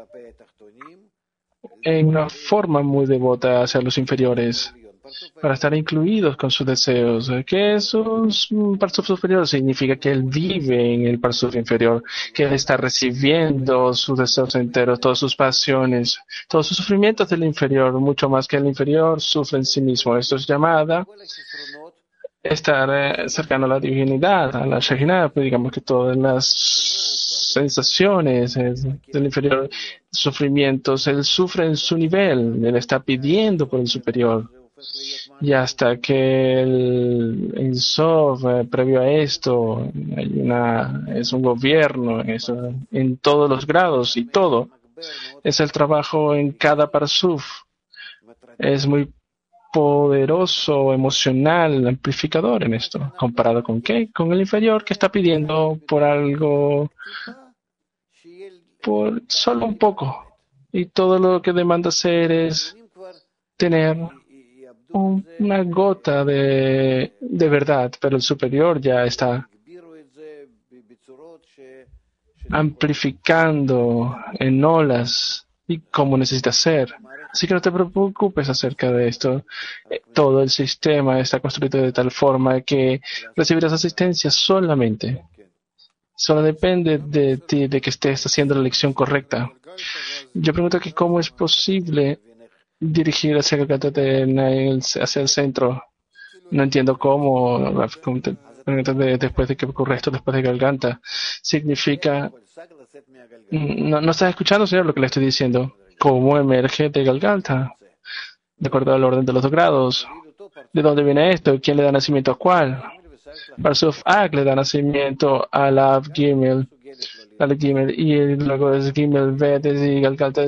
en una forma muy devota hacia los inferiores para estar incluidos con sus deseos. ¿Qué es un Parsuf superior? Significa que él vive en el Parsuf inferior, que él está recibiendo sus deseos enteros, todas sus pasiones, todos sus sufrimientos del inferior, mucho más que el inferior sufre en sí mismo. Esto es llamada estar cercano a la divinidad, a la Shekhinah, pues digamos que todas las sensaciones del inferior, sufrimientos, él sufre en su nivel, él está pidiendo por el superior. Y hasta que el Sof, previo a esto, es un gobierno en todos los grados y todo. Es el trabajo en cada Parsuf. Es muy poderoso, emocional, amplificador en esto. ¿Comparado con qué? Con el inferior que está pidiendo por algo, por solo un poco. Y todo lo que demanda hacer es tener una gota de verdad, pero el superior ya está amplificando en olas y cómo necesita ser. Así que no te preocupes acerca de esto. Todo el sistema está construido de tal forma que recibirás asistencia solamente. Solo depende de ti, de que estés haciendo la elección correcta. Yo pregunto que cómo es posible dirigir hacia el centro. No entiendo cómo. Después de que ocurre esto, después de Galganta, significa. No estás escuchando, señor, lo que le estoy diciendo. ¿Cómo emerge de Galganta? De acuerdo al orden de los 2 grados. ¿De dónde viene esto? ¿Quién le da nacimiento a cuál? Parsuf Ak le da nacimiento a la Gimel. Y luego es Gimel Bet y Galganta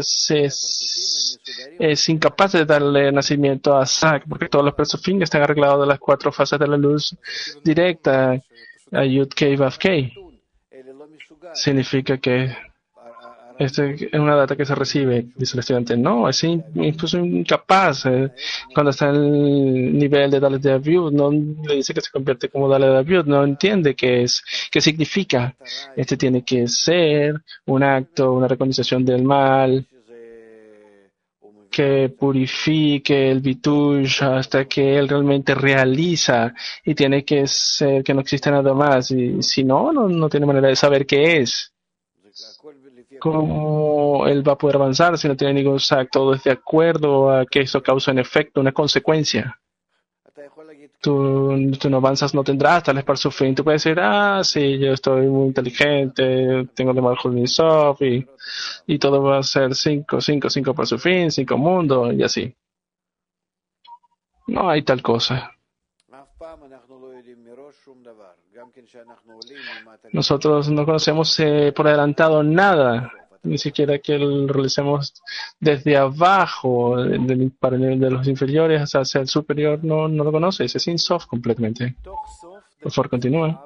es incapaz de darle nacimiento a Sak, porque todos los Parsufim están arreglados de las 4 fases de la luz directa a Yud Kei Vav Kei. Significa que es una data que se recibe, dice el estudiante. No, es incluso incapaz. Cuando está en el nivel de Dalet de Aviud, no le dice que se convierte como Dalet de Aviud, no entiende qué significa. Tiene que ser un acto, una recognición del mal. que purifique el Vitush hasta que él realmente realiza, y tiene que ser que no existe nada más, y si no, no tiene manera de saber qué es. ¿Cómo él va a poder avanzar si no tiene ningún sac? Todo es de acuerdo a que eso causa un efecto, una consecuencia. Tú no avanzas, no tendrás tal vez para su fin. Tú puedes decir, sí, yo estoy muy inteligente, tengo de Malhut Sof y todo va a ser 5 para su fin, 5 mundos y así. No hay tal cosa. Nosotros no conocemos por adelantado nada, ni siquiera que lo realicemos desde abajo, de los inferiores hacia el superior, no lo conoces, es Sof completamente. Por favor, continúa.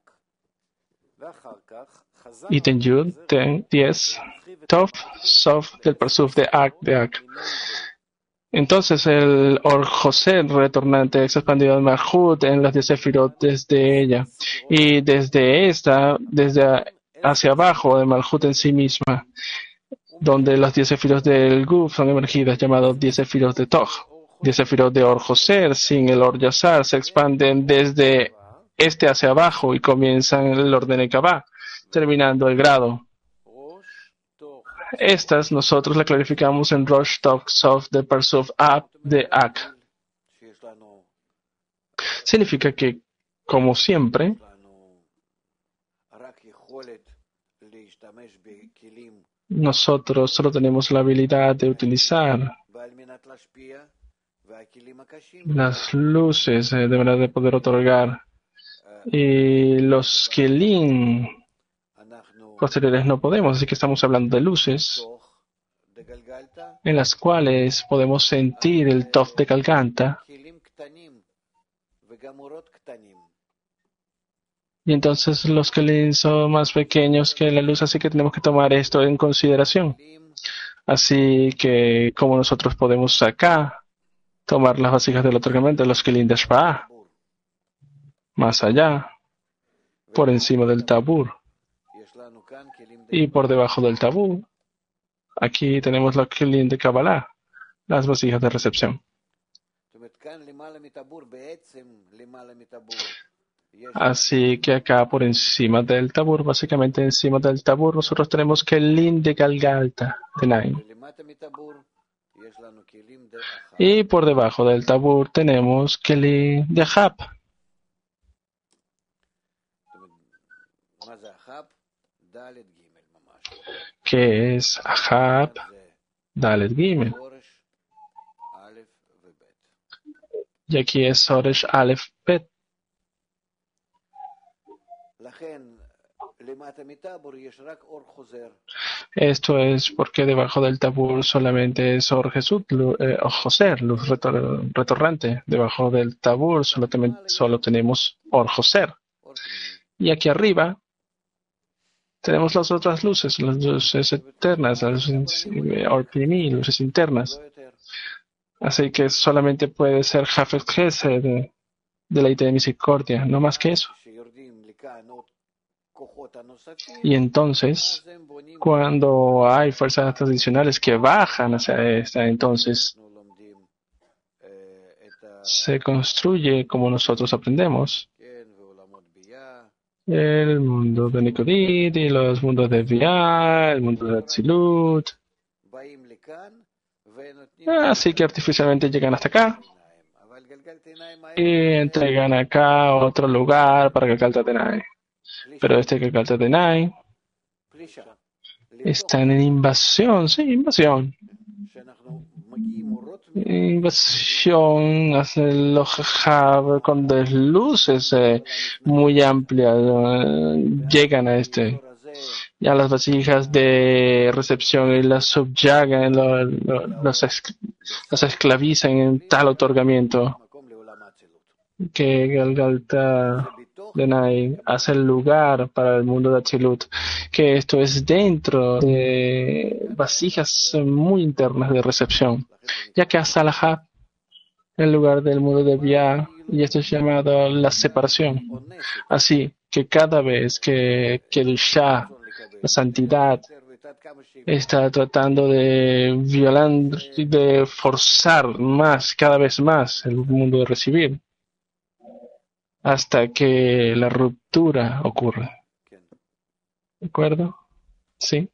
Ítem Yud 10, Tov, Sof del Parsuf de Ak. Entonces el Or José retornante es expandido en Malhut en las 10 Sefirot desde ella, y desde hacia abajo de Malhut en sí misma, donde las 10 Sefirot del Guf son emergidas, llamados 10 Sefirot de Toj. 10 Sefirot de Or José sin el Or Yazar se expanden desde este hacia abajo y comienzan el orden Ekabá, terminando el grado. Estas nosotros la clarificamos en Rosh Tov Sof de Parsuf Ab de Ak. Significa que, como siempre, nosotros solo tenemos la habilidad de utilizar las luces de manera de poder otorgar, y los kelim posteriores no podemos, así que estamos hablando de luces en las cuales podemos sentir el Tov de Galganta, y entonces los kelim son más pequeños que la luz, así que tenemos que tomar esto en consideración. Así que como nosotros podemos acá tomar las vasijas del otorgamiento de los kelim de Shpa'ah más allá, por encima del tabur y por debajo del tabú, aquí tenemos los kelim de Kabbalah, las vasijas de recepción. Así que acá por encima del tabur, básicamente encima del tabur, nosotros tenemos kelim de Galgalta, de Nain. Y por debajo del tabur tenemos kelim de Ahab. Que es Ahab Dalet Gimel. Y aquí es Soresh Aleph Bet. Esto es porque debajo del tabur solamente es Or Jesús, Joser, luz retornante. Debajo del tabur solo tenemos Or Joser. Y aquí arriba tenemos las otras luces, las luces eternas, las luces Orpimi, luces internas. Así que solamente puede ser Jafet Gesed de la idea de misericordia, no más que eso. Y entonces, cuando hay fuerzas adicionales que bajan hacia esta, entonces se construye como nosotros aprendemos. El mundo de Nikodit y los mundos de Via, el mundo de Atzilut. Así que artificialmente llegan hasta acá y entregan acá otro lugar para Galgalta Tenai. Pero este Galgalta Tenai está en invasión, invasión hacia el Ojab con desluces muy amplias, llegan a ya las vasijas de recepción y las subyagan, las esclavizan en tal otorgamiento que Galgalta Denai hace el lugar para el mundo de Atzilut, que esto es dentro de vasijas muy internas de recepción, ya que hasta la el lugar del mundo de Bia, y esto es llamado la separación. Así que cada vez que Kedushá, la santidad, está tratando de violar, de forzar más, cada vez más, el mundo de recibir, hasta que la ruptura ocurra. ¿De acuerdo? Sí.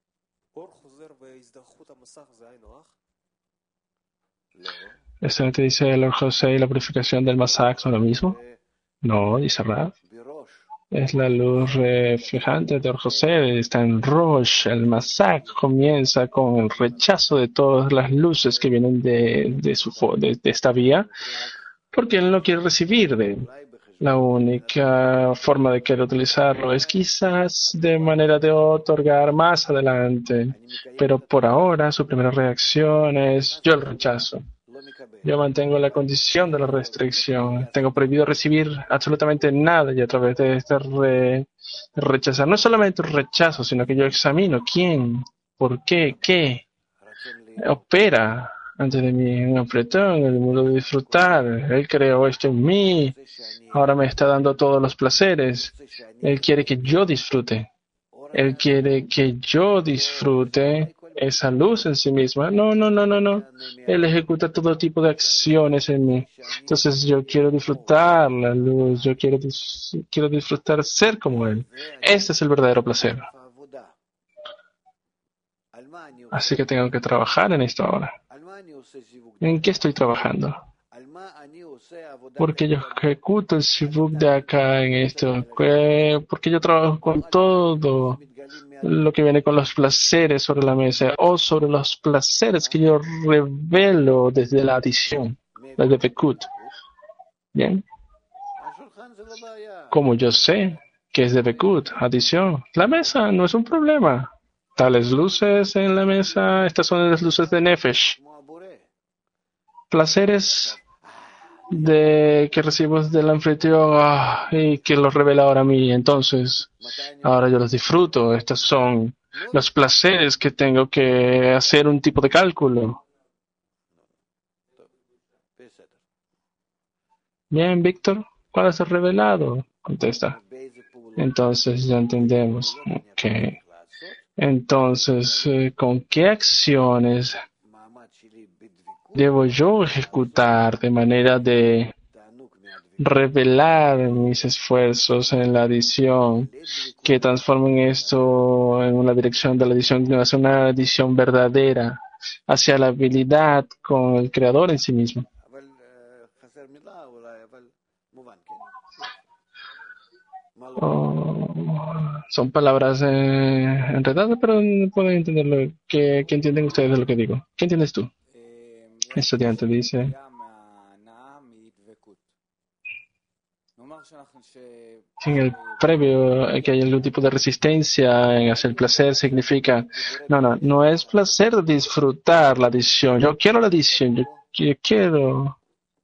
¿Esto no te dice el Lord José y la purificación del Masach son lo mismo? No, dice Rav. Es la luz reflejante de Lord José, está en Rosh. El Masach comienza con el rechazo de todas las luces que vienen de esta vía, porque él no quiere recibir de él. La única forma de querer utilizarlo es quizás de manera de otorgar más adelante, pero por ahora su primera reacción es yo el rechazo. Yo mantengo la condición de la restricción. Tengo prohibido recibir absolutamente nada y a través de este rechazar, no es solamente un rechazo, sino que yo examino quién, por qué, qué opera antes de mí un apretón, el mundo de disfrutar. Él creó esto en mí, ahora me está dando todos los placeres. Él quiere que yo disfrute. Él quiere que yo disfrute esa luz en sí misma. No. Él ejecuta todo tipo de acciones en mí. Entonces yo quiero disfrutar la luz, yo quiero disfrutar ser como Él. Este es el verdadero placer. Así que tengo que trabajar en esto ahora. ¿En qué estoy trabajando? Porque yo ejecuto el shivuk de acá en esto. Porque yo trabajo con todo lo que viene con los placeres sobre la mesa o sobre los placeres que yo revelo desde la adición, desde Bekut. Bien. Como yo sé que es de Bekut, adición, la mesa no es un problema. Tales luces en la mesa, estas son las luces de Nefesh. Placeres que recibimos del anfitrión y que los revela ahora a mí. Entonces, ahora yo los disfruto. Estos son los placeres que tengo que hacer un tipo de cálculo. Bien, Víctor, ¿cuál es el revelado? Contesta. Entonces, ya entendemos. Okay. Entonces, ¿con qué acciones debo yo ejecutar de manera de revelar mis esfuerzos en la adición que transformen esto en una dirección de la adición, hacia una adición verdadera, hacia la habilidad con el creador en sí mismo? Son palabras enredadas, pero pueden entenderlo. ¿Qué entienden ustedes de lo que digo? ¿Qué entiendes tú? El estudiante dice: en el previo que hay algún tipo de resistencia en hacer el placer, significa no es placer disfrutar la adición. Yo quiero la adición, yo quiero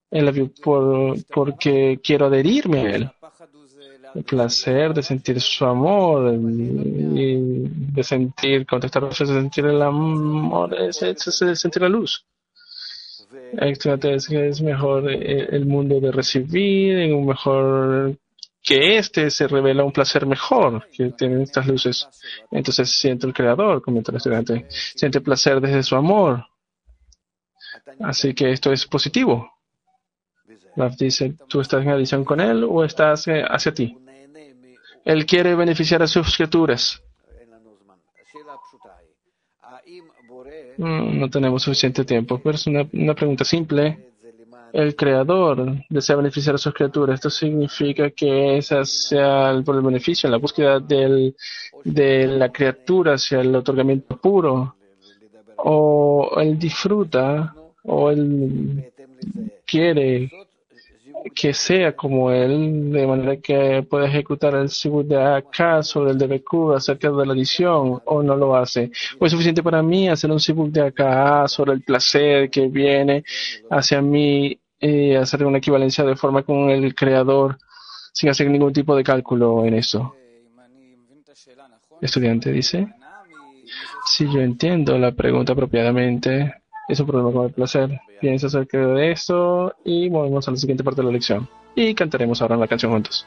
porque quiero adherirme a él. El placer de sentir su amor y de sentir, de sentir el amor, es sentir la luz. Es mejor el mundo de recibir, en un mejor que se revela un placer mejor que tienen estas luces. Entonces siente el creador, comenta el estudiante, siente placer desde su amor. Así que esto es positivo. Rav dice: ¿tú estás en adición con él o estás hacia ti? Él quiere beneficiar a sus criaturas. No tenemos suficiente tiempo, pero es una pregunta simple. El creador desea beneficiar a sus criaturas. Esto significa que es por el beneficio, en la búsqueda de la criatura hacia el otorgamiento puro. O él disfruta, o él quiere que sea como él, de manera que pueda ejecutar el shibud de acá sobre el de BQ acerca de la adición, o no lo hace. O es suficiente para mí hacer un shibud de acá sobre el placer que viene hacia mí y hacer una equivalencia de forma con el creador sin hacer ningún tipo de cálculo en eso. El estudiante dice: si yo entiendo la pregunta apropiadamente, es un problema con el placer. Piensa acerca de esto y movemos a la siguiente parte de la lección. Y cantaremos ahora la canción juntos.